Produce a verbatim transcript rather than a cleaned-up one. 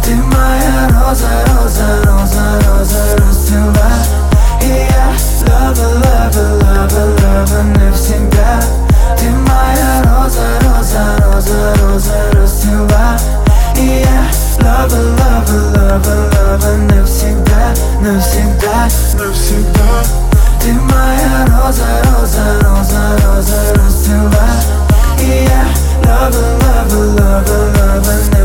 Ты моя роза, роза, роза, роза расцвела. И я love, love, love, love навсегда. Ты моя роза, роза, роза, роза расцвела. И я love, love, love, love навсегда, навсегда, навсегда. Ты моя роза, роза, роза, роза расцвела. И я love, love, love, love навсегда.